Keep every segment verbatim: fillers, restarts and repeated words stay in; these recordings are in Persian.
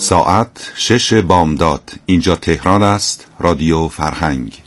ساعت شش بامداد. اینجا تهران است. رادیو فرهنگ.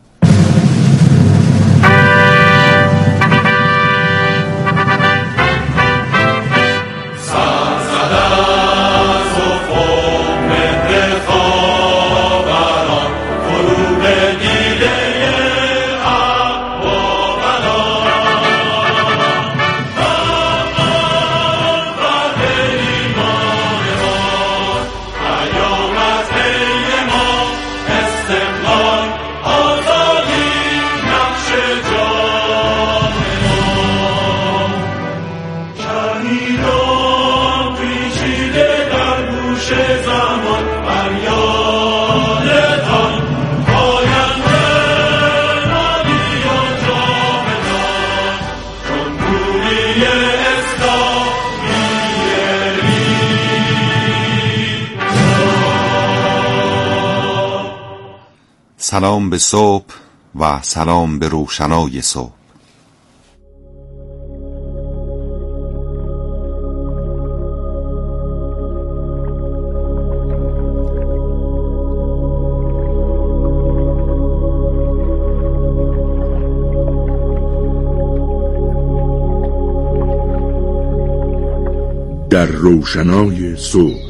سلام به صبح و سلام به روشنای صبح. در روشنای صبح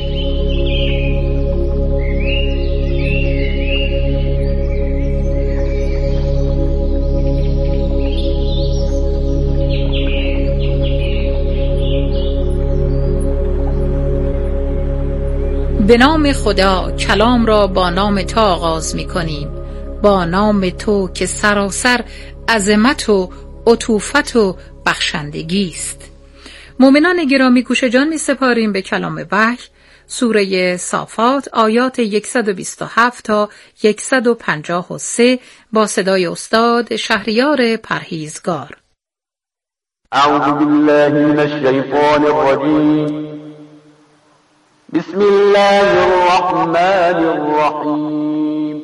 به نام خدا، کلام را با نام تو آغاز می کنیم، با نام تو که سراسر عظمت و عطوفت و بخشندگی است. مومنان گرامی گوش جان می سپاریم به کلام وحی، سوره صافات، آیات صد و بیست و هفت تا صد و پنجاه و سه با صدای استاد شهریار پرهیزگار. اعوذ بالله من الشیطان الرجیم. بسم الله الرحمن الرحیم.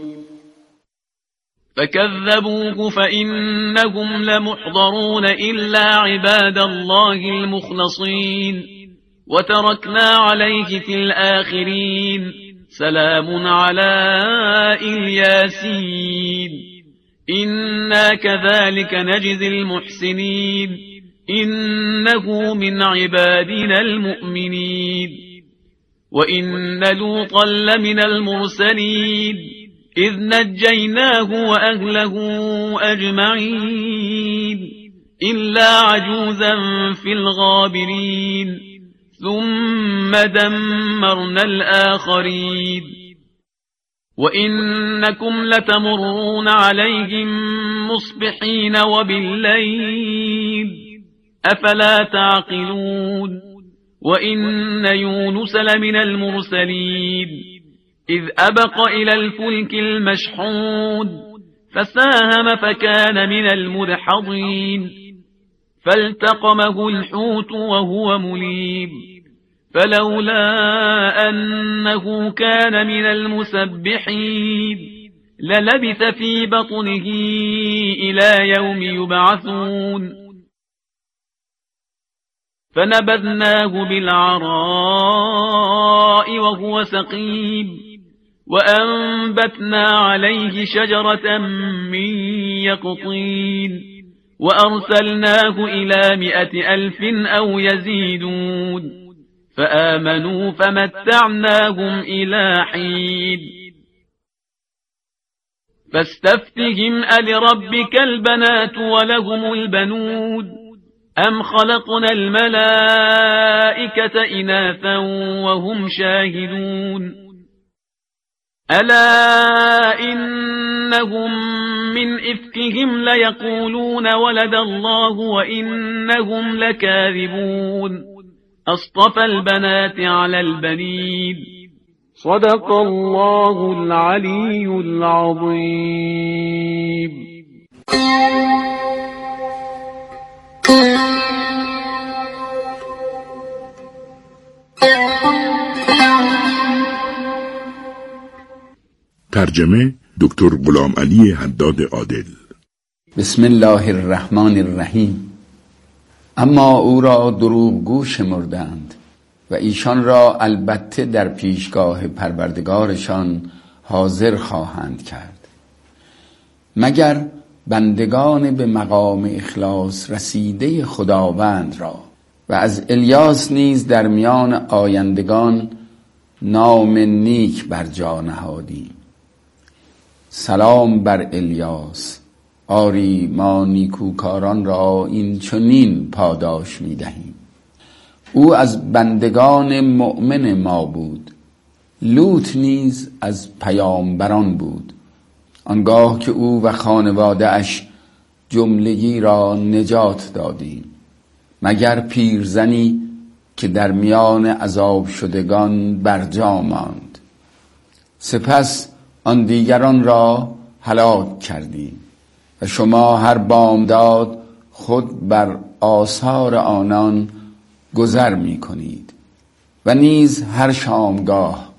فكذبوه فإنهم لمحضرون إلا عباد الله المخلصين وتركنا عليه في الآخرين سلام على الياسين إنا كذلك نجزي المحسنين إنه من عبادنا المؤمنين وإن لوطا لمن المرسلين إذ نجيناه وأهله أجمعين إلا عجوزا في الغابرين ثم دمرنا الآخرين وإنكم لتمرون عليهم مصبحين وبالليل أفلا تعقلون وإن يونس لمن المرسلين إذ أبق إلى الفلك المشحون فساهم فكان من المدحضين فالتقمه الحوت وهو مليم فلولا أنه كان من المسبحين للبث في بطنه إلى يوم يبعثون فنبذناه بالعراء وهو سقيم وأنبتنا عليه شجرة من يقطين وأرسلناه إلى مئة ألف أو يزيدون فآمنوا فمتعناهم إلى حين فاستفتهم ألربك البنات ولهم البنون أم خلقنا الملائكة إناثا وهم شاهدون ألا إنهم من إفكهم ليقولون ولد الله وإنهم لكاذبون أصطفى البنات على البنين صدق الله العلي العظيم. ترجمه دکتر غلام علی حداد عادل. بسم الله الرحمن الرحیم. اما او را دروغگو شمردند و ایشان را البته در پیشگاه پروردگارشان حاضر خواهند کرد، مگر بندگان به مقام اخلاص رسیده خداوند را. و از الیاس نیز در میان آیندگان نام نیک بر جا نهادیم. سلام بر الیاس، آری ما نیکوکاران را این چنین پاداش می دهیم. او از بندگان مؤمن ما بود. لوط نیز از پیامبران بود، آنگاه که او و خانواده اش جملگی را نجات دادیم، مگر پیرزنی که در میان عذاب شدگان برجا ماند. سپس آن دیگران را هلاک کردیم و شما هر بامداد خود بر آثار آنان گذر می کنید و نیز هر شامگاه.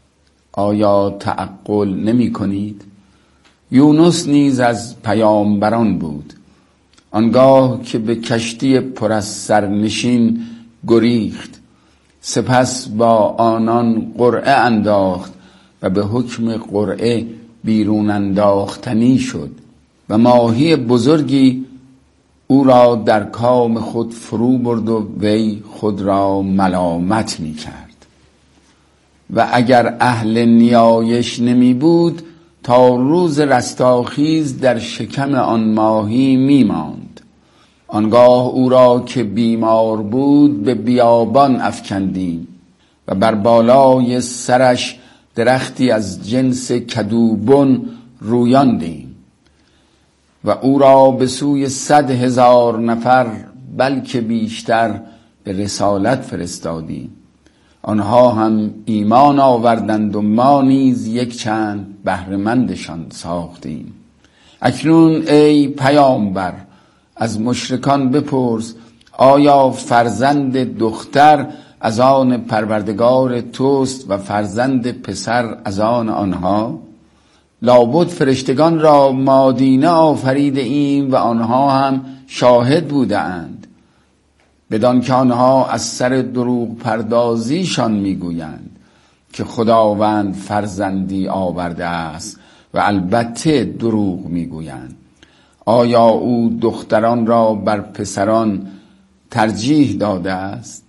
آیا تعقل نمی کنید؟ یونس نیز از پیامبران بود، آنگاه که به کشتی پر از سرنشین گریخت، سپس با آنان قرعه انداخت و به حکم قرعه بیرون انداختنی شد و ماهی بزرگی او را در کام خود فرو برد و وی خود را ملامت می کرد. و اگر اهل نیایش نمی بود تا روز رستاخیز در شکم آن ماهی می ماند. آنگاه او را که بیمار بود به بیابان افکندیم و بر بالای سرش درختی از جنس کدوبن رویاندیم و او را به سوی صد هزار نفر بلکه بیشتر به رسالت فرستادیم. آنها هم ایمان آوردند و ما نیز یک چند بهره‌مندشان ساختیم. اکنون ای پیامبر از مشرکان بپرس، آیا فرزند دختر از آن پروردگار توست و فرزند پسر از آن آنها؟ لابد فرشتگان را مادینه آفریده ایم و آنها هم شاهد بوده اند، بدان که آنها از سر دروغ پردازیشان میگویند که خداوند فرزندی آورده است و البته دروغ میگویند. آیا او دختران را بر پسران ترجیح داده است؟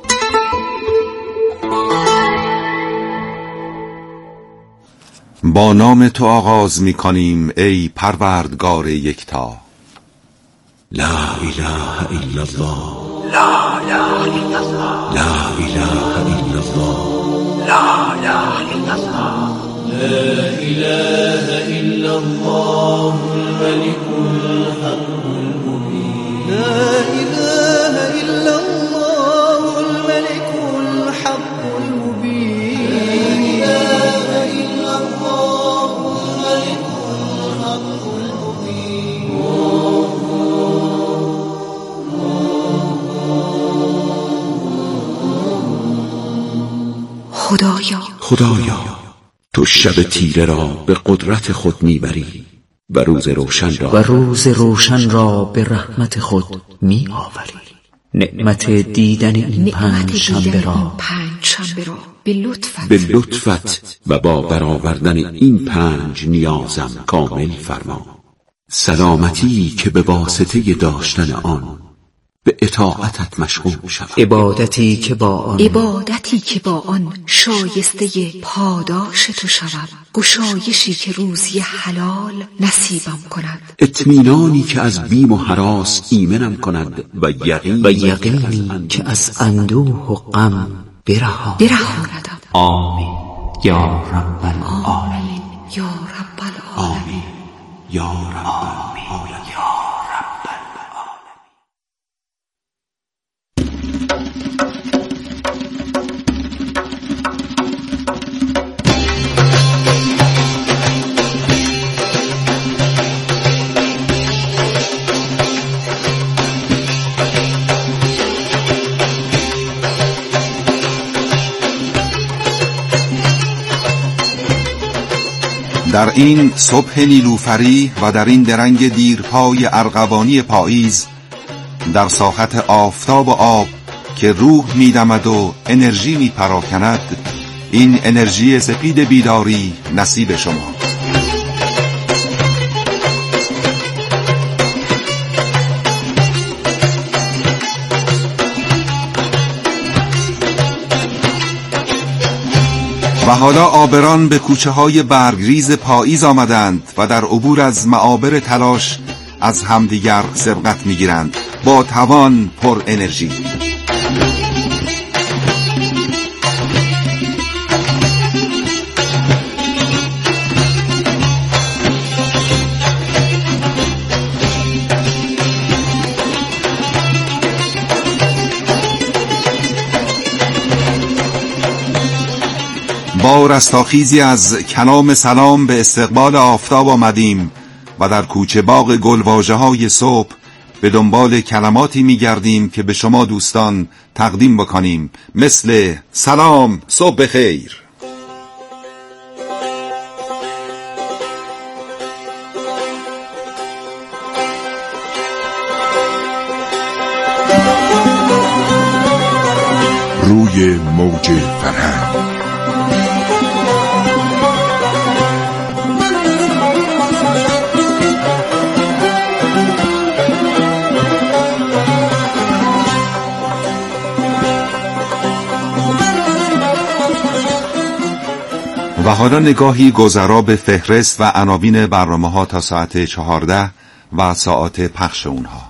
با نام تو آغاز می کنیم ای پروردگار یکتا. لا اله الا الله، لا اله الا الله، لا اله الا الله، لا اله الا الله، لا اله الا الله الملك الحق المبين، لا اله الا الله الملك الحق المبين، لا اله الا الله الملك الحق المبين. خدایا خدایا تو شب تیره را به قدرت خود میبری و روز روشن را و روز روشن را به رحمت خود می آوری. نعمت دیدن این پنج شنبه را به لطفت به لطفت و با برآوردن این پنج نیازم کامل فرما. سلامتی که به واسطه داشتن آن به اطاعتت مشغول شوم، عبادتی که با آن عبادتی که با آن شایسته پاداش تو شوم، گشایشی که روزی حلال نصیبم کند، اطمینانی که از بیم و هراس ایمنم کند و یقین و یقینی که از اندوه و غم برهاندم. آمین یا رب العالمین، یا رب العالمین، آمین یا رب العالمین. در این صبح نیلوفری و در این درنگ دیرپای ارغوانی پاییز، در ساحت آفتاب و آب که روح می‌دمد و انرژی می‌پراکند، این انرژی سپید بیداری نصیب شما. و حالا عابران به کوچه های برگریز پاییز آمدند و در عبور از معابر تلاش از همدیگر سبقت میگیرند با توان پر انرژی. با رستاخیزی از کلام سلام به استقبال آفتاب آمدیم و در کوچه باغ گلواژه های صبح به دنبال کلماتی می گردیم که به شما دوستان تقدیم بکنیم، مثل سلام، صبح بخیر. روی موج فرهنگ و حالا نگاهی گذرا به فهرست و عناوین برنامه‌ها تا ساعت چهارده و ساعات پخش اونها.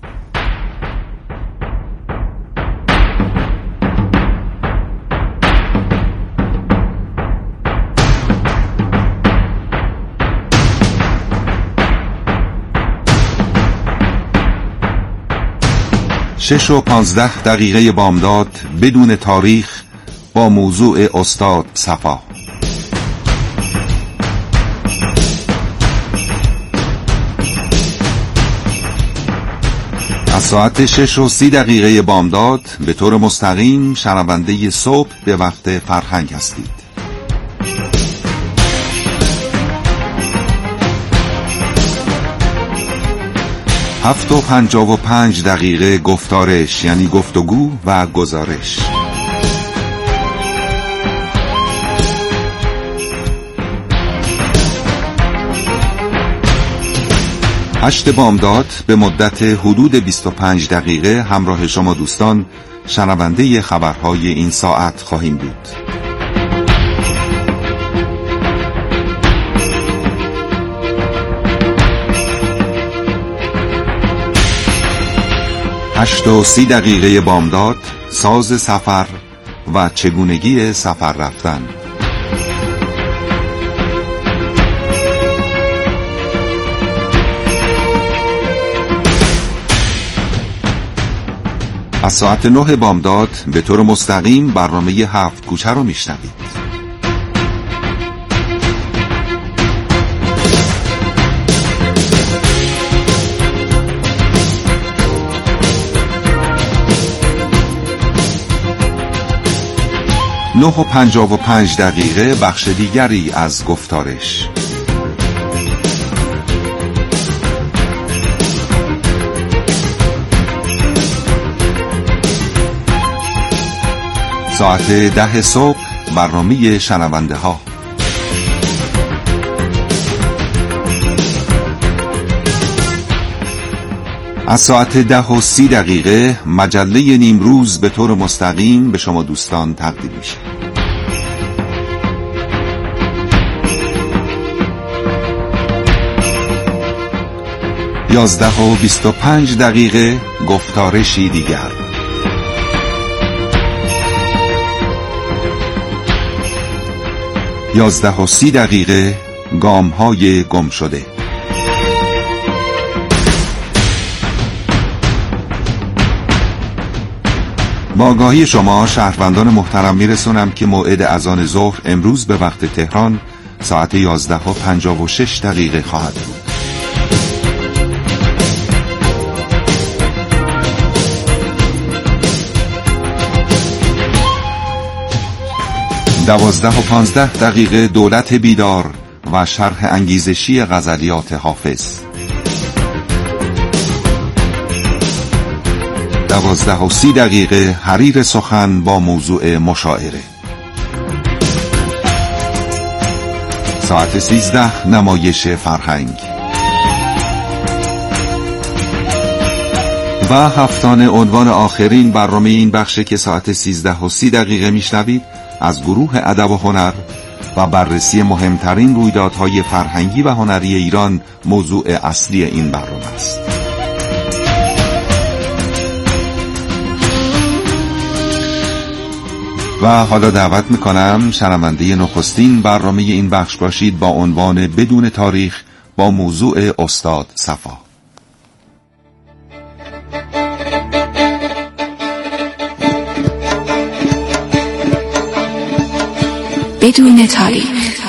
شش و پانزده دقیقه بامداد بدون تاریخ با موضوع استاد صفا. از ساعت شش و سی دقیقه بامداد به طور مستقیم شنونده صبح به وقت فرهنگ هستید. هفت و پنجاه و پنج دقیقه گفتارش، یعنی گفتگو و گزارش. هشت بامداد به مدت حدود بیست و پنج دقیقه همراه شما دوستان شنونده خبرهای این ساعت خواهیم بود. هشت و سی دقیقه بامداد ساز سفر و چگونگی سفر رفتن. از ساعت نه بامداد به طور مستقیم برنامه هفت کوچه رو میشنوید. نه و پنجاه و پنج دقیقه بخش دیگری از گفتارش. ساعت ده صبح برنامه شنونده ها. از ساعت ده و سی دقیقه مجله نیمروز به طور مستقیم به شما دوستان تقدیم میشه. یازده و بیست و پنج دقیقه گفتارشی دیگر. یازده و سی دقیقه گام‌های گم شده. با آگاهی شما شهروندان محترم میرسونم که موعد اذان ظهر امروز به وقت تهران ساعت یازده و پنجاه و شش دقیقه خواهد بود. دوازده و پانزده دقیقه دولت بیدار و شرح انگیزشی غزلیات حافظ. دوازده و سی دقیقه حریر سخن با موضوع مشاعره. ساعت سیزده نمایش فرهنگ و هفتانه عنوان آخرین برنامه این بخش که ساعت سیزده و سی دقیقه میشنوید از گروه ادب و هنر و بررسی مهمترین رویدادهای فرهنگی و هنری ایران موضوع اصلی این برنامه است. و حالا دعوت میکنم شنونده نخستین برنامه این بخش باشید با عنوان بدون تاریخ با موضوع استاد صفا. بدون تاریخ.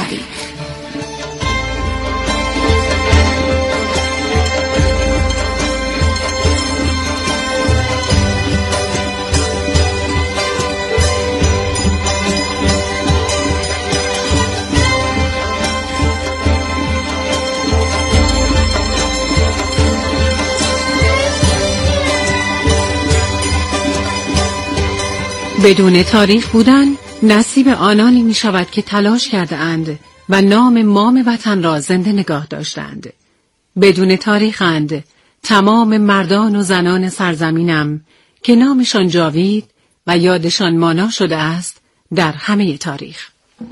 بدون تاریخ بودن نصیب آنانی می شود که تلاش کرده اند و نام مام وطن را زنده نگاه داشتند. بدون تاریخند تمام مردان و زنان سرزمینم که نامشان جاوید و یادشان مانا شده است در همه تاریخ.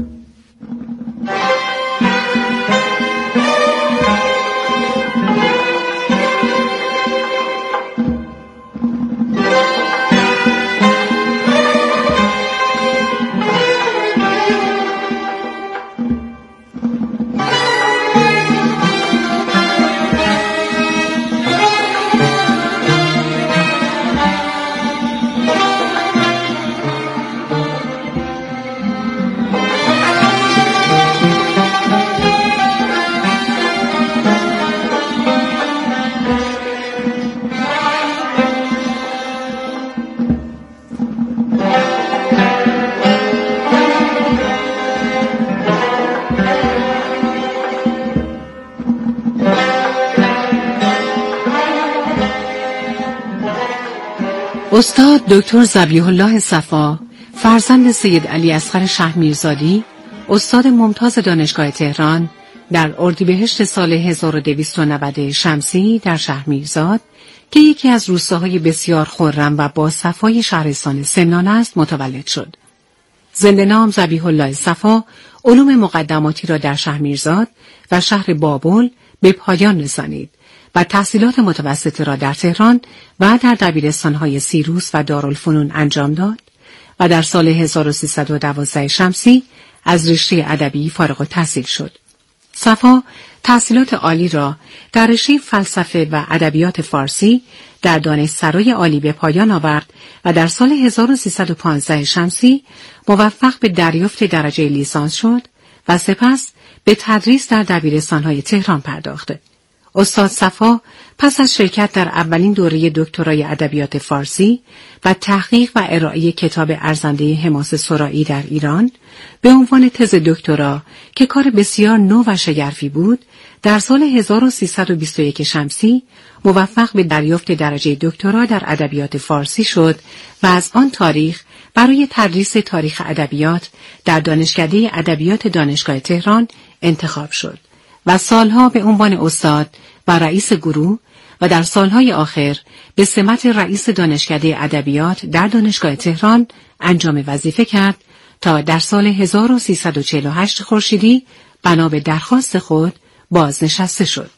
استاد دکتر ذبیح الله صفا، فرزند سید علی اصغر شهمیرزادی، استاد ممتاز دانشگاه تهران، در اردیبهشت سال هزار و دویست و نود شمسی در شهرمیرزاد که یکی از روستاهای بسیار خرم و با صفای شهرستان سمنان است متولد شد. زنده نام ذبیح الله صفا علوم مقدماتی را در شهرمیرزاد و شهر بابل به پایان رسانید و تحصیلات متوسطه را در تهران و در دبیرستان‌های سیروس و دارالفنون انجام داد و در سال هزار و سیصد و دوازده شمسی از رشته ادبی فارغ التحصیل شد. صفا تحصیلات عالی را در رشته فلسفه و ادبیات فارسی در دانشسرای عالی به پایان آورد و در سال هزار و سیصد و پانزده شمسی موفق به دریافت درجه لیسانس شد و سپس به تدریس در دبیرستان‌های تهران پرداخت. استاد صفا پس از شرکت در اولین دوره دکترای ادبیات فارسی و تحقیق و ارائه کتاب ارزنده حماسه سرائی در ایران به عنوان تز دکترا که کار بسیار نو و شگرفی بود، در سال هزار و سیصد و بیست و یک شمسی موفق به دریافت درجه دکترا در ادبیات فارسی شد و از آن تاریخ برای تدریس تاریخ ادبیات در دانشکده ادبیات دانشگاه تهران انتخاب شد و سالها به عنوان استاد و رئیس گروه و در سالهای آخر به سمت رئیس دانشکده ادبیات در دانشگاه تهران انجام وظیفه کرد تا در سال هزار و سیصد و چهل و هشت خورشیدی بنا به درخواست خود بازنشسته شد.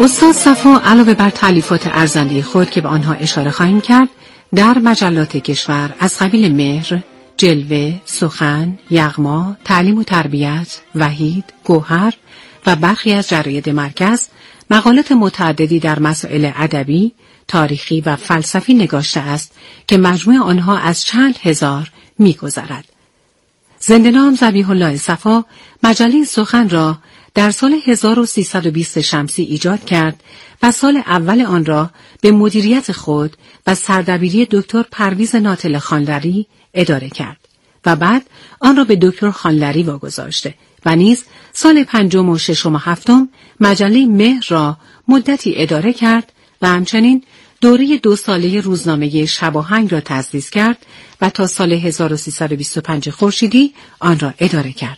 استاد صفا علاوه بر تألیفات ارزنده خود که به آنها اشاره خواهیم کرد، در مجلات کشور از قبیل مهر، جلوه، سخن، یغما، تعلیم و تربیت، وحید، گوهر و برخی از جراید مرکز مقالات متعددی در مسائل ادبی، تاریخی و فلسفی نگاشته است که مجموع آنها از چند هزار می‌گذرد. زنده‌نام ذبیح الله صفا مجله سخن را در سال هزار و سیصد و بیست شمسی ایجاد کرد و سال اول آن را به مدیریت خود و سردبیری دکتر پرویز ناطل خانلری اداره کرد و بعد آن را به دکتر خانلری واگذاشته و نیز سال پنجم و ششم و هفتم مجله مهر را مدتی اداره کرد و همچنین دوره دو ساله روزنامه شباهنگ را تأسیس کرد و تا سال هزار و سیصد و بیست و پنج خورشیدی آن را اداره کرد.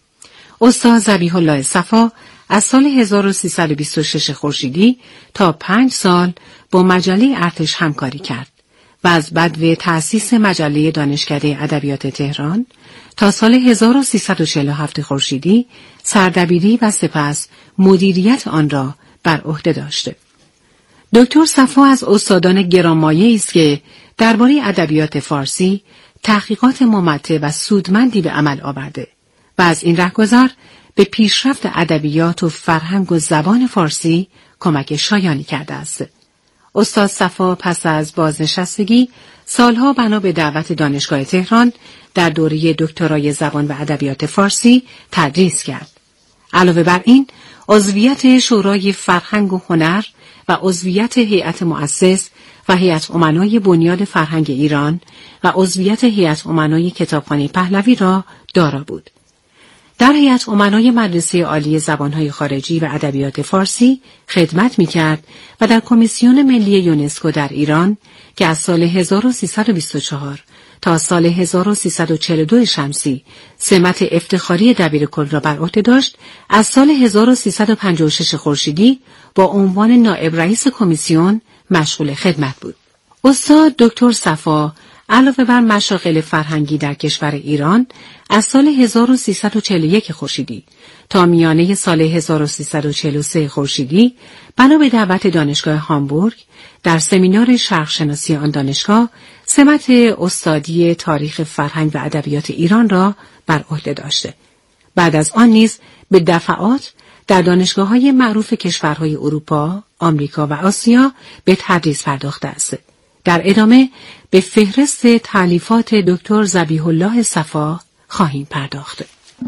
استاد ذبیح الله صفا از سال هزار و سیصد و بیست و شش خورشیدی تا پنج سال با مجله ارتش همکاری کرد و از بدو تأسیس مجله دانشکده ادبیات تهران تا سال هزار و سیصد و چهل و هفت خورشیدی سردبیری و سپس مدیریت آن را بر عهده داشته. دکتر صفا از استادان گرانمایه‌ای است که درباره ادبیات فارسی تحقیقات ممتع و سودمندی به عمل آورده و از این رهگذر به پیشرفت ادبیات و فرهنگ و زبان فارسی کمک شایانی کرده است. استاد صفا پس از بازنشستگی سالها بنا به دعوت دانشگاه تهران در دوره دکترای زبان و ادبیات فارسی تدریس کرد. علاوه بر این، عضویت شورای فرهنگ و هنر و عضویت هیئت مؤسس و هیئت امنای بنیاد فرهنگ ایران و عضویت هیئت امنای کتابخانه پهلوی را دارا بود. در هیئت امنای مدرسه عالی زبانهای خارجی و ادبیات فارسی خدمت می‌کرد و در کمیسیون ملی یونسکو در ایران که از سال هزار و سیصد و بیست و چهار تا سال هزار و سیصد و چهل و دو شمسی سمت افتخاری دبیرکل را بر عهده داشت، از سال هزار و سیصد و پنجاه و شش خورشیدی با عنوان نایب رئیس کمیسیون مشغول خدمت بود. استاد دکتر صفا علاوه بر مشاغل فرهنگی در کشور ایران از سال هزار و سیصد و چهل و یک خورشیدی تا میانه سال هزار و سیصد و چهل و سه خورشیدی بنا به دعوت دانشگاه هامبورگ در سمینار شرقشناسی آن دانشگاه سمت استادی تاریخ فرهنگ و ادبیات ایران را بر عهده داشته. بعد از آن نیز به دفعات در دانشگاه‌های معروف کشورهای اروپا، آمریکا و آسیا به تدریس پرداخته است. در ادامه به فهرست تألیفات دکتر ذبیح الله صفا خواهیم پرداخت.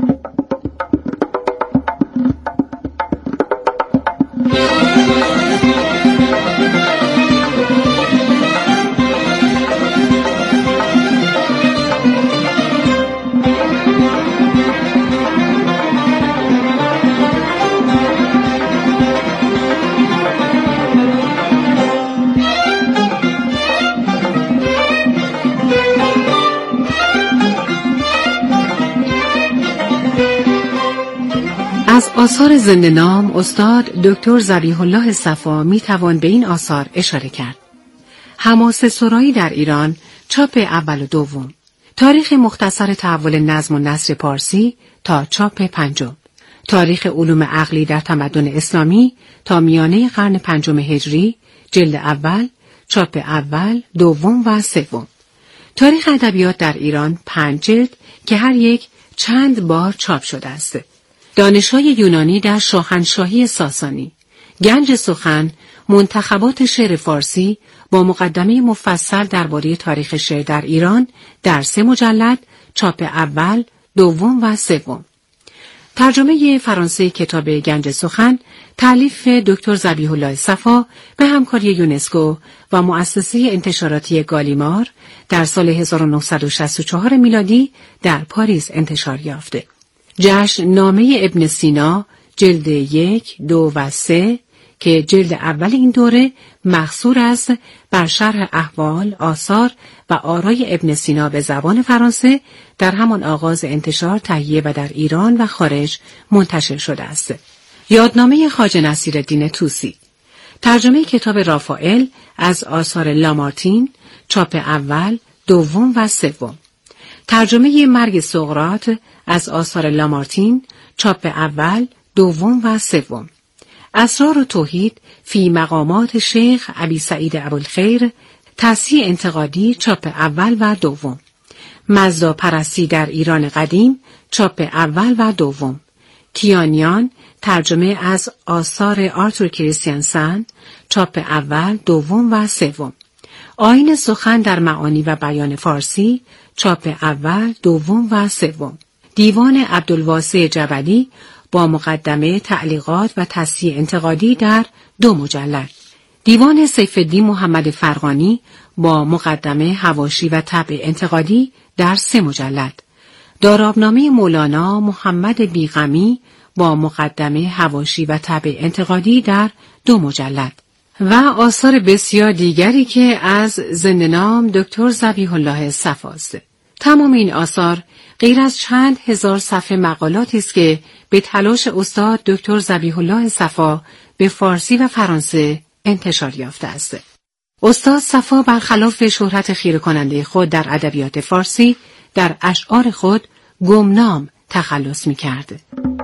از آثار زنده‌نام استاد دکتر ذبیح الله صفا می توان به این آثار اشاره کرد: حماسه سرایی در ایران، چاپ اول و دوم، تاریخ مختصر تحول نظم و نثر پارسی تا چاپ پنجم، تاریخ علوم عقلی در تمدن اسلامی تا میانه قرن پنجم هجری، جلد اول، چاپ اول، دوم و سوم، تاریخ ادبیات در ایران پنج جلد که هر یک چند بار چاپ شده است. دانش‌های یونانی در شاهنشاهی ساسانی، گنج سخن، منتخبات شعر فارسی با مقدمه مفصل درباره تاریخ شعر در ایران در سه مجلد، چاپ اول، دوم و سوم. ترجمه فرانسه کتاب گنج سخن، تألیف دکتر ذبیح الله صفا به همکاری یونسکو و مؤسسه انتشاراتی گالیمار در سال هزار و نهصد و شصت و چهار میلادی در پاریس انتشار یافته. جشن نامه ابن سینا، جلد یک، دو و سه که جلد اول این دوره مخصور است بر شرح احوال، آثار و آرای ابن سینا به زبان فرانسه، در همان آغاز انتشار تهیه و در ایران و خارج منتشر شده است. یادنامه خواجه نصیرالدین طوسی، ترجمه کتاب رافائل از آثار لامارتین، چاپ اول، دوم و سوم. ترجمه مرگ سقراط از آثار لامارتین، چاپ اول، دوم و سوم. اسرار و توحید فی مقامات شیخ ابی سعید ابوالخیر، تصحیح انتقادی، چاپ اول و دوم. مزدا پرستی در ایران قدیم، چاپ اول و دوم. کیانیان، ترجمه از آثار آرتور کریستیانسن، چاپ اول، دوم و سوم. آیین سخن در معانی و بیان فارسی، چاپ اول، دوم و سوم. دیوان عبدالواسع جبلی با مقدمه، تعلیقات و تصحیح انتقادی در دو مجلد. دیوان سیف‌الدین محمد فرغانی با مقدمه، حواشی و طبع انتقادی در سه مجلد. دارابنامه مولانا محمد بیغمی با مقدمه، حواشی و طبع انتقادی در دو مجلد و آثار بسیار دیگری که از زنده نام دکتر ذبیح الله صفا است. تمام این آثار غیر از چند هزار صفحه مقالاتی است که به تلاش استاد دکتر ذبیح الله صفا به فارسی و فرانسه انتشار یافته است. استاد صفا برخلاف شهرت خیره کننده خود در ادبیات فارسی، در اشعار خود گمنام تخلص می‌کرد.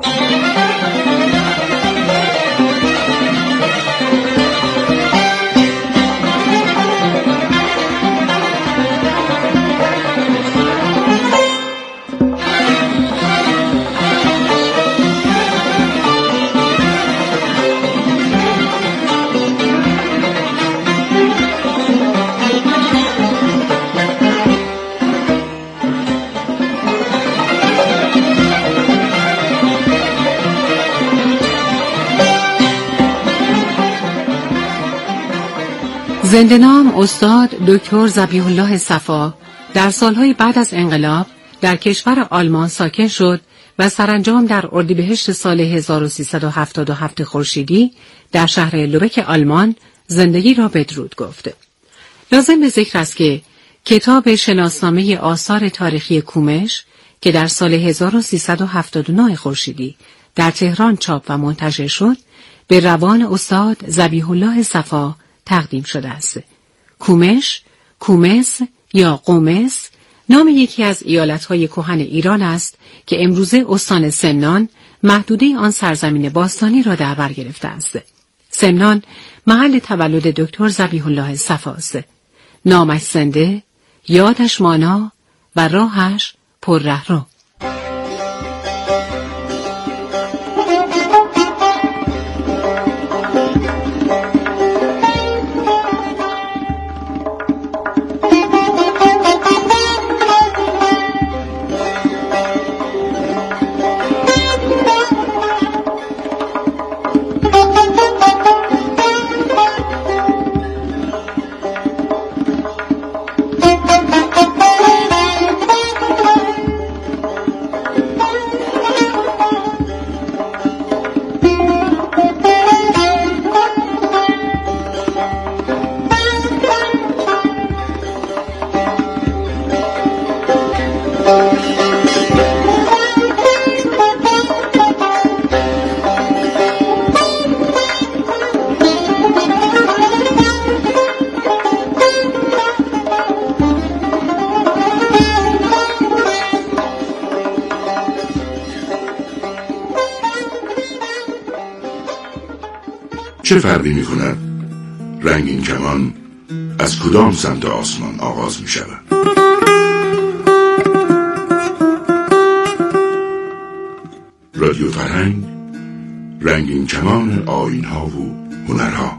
زنده نام استاد دکتر ذبیح الله صفا در سالهای بعد از انقلاب در کشور آلمان ساکن شد و سرانجام در اردیبهشت سال هزار و سیصد و هفتاد و هفت خورشیدی در شهر لوبک آلمان زندگی را بدرود گفت. لازم به ذکر است که کتاب شناسنامه آثار تاریخی کومش که در سال هزار و سیصد و هفتاد و نه خورشیدی در تهران چاپ و منتشر شد، به روان استاد ذبیح الله صفا تقدیم شده است. کومش، کومس یا قومس نام یکی از ایالت‌های کهن ایران است که امروزه استان سمنان محدوده آن سرزمین باستانی را در بر گرفته است. سمنان محل تولد دکتر ذبیح الله صفا است. نامش زنده، یادش مانا و راهش پر رهرو. چه فرقی می کند رنگین کمان از کدام سمت آسمان آغاز می شود؟ رادیو فرهنگ، رنگین کمان آیین‌ها و هنرها.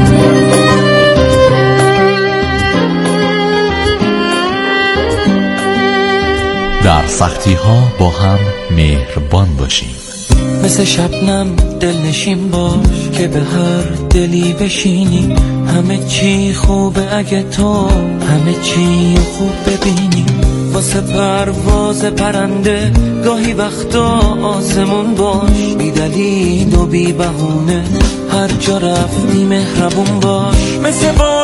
در سختی ها با هم مهربان باشیم. مثل شبنم دلنشین باش که به هر دلی بشینی. همه چی خوبه اگه تو همه چی خوب ببینی. واسه پرواز پرنده گاهی وقتا آسمون باش. بی دلیل و بی بهونه هر جا رفتی مهربون باش. مثل با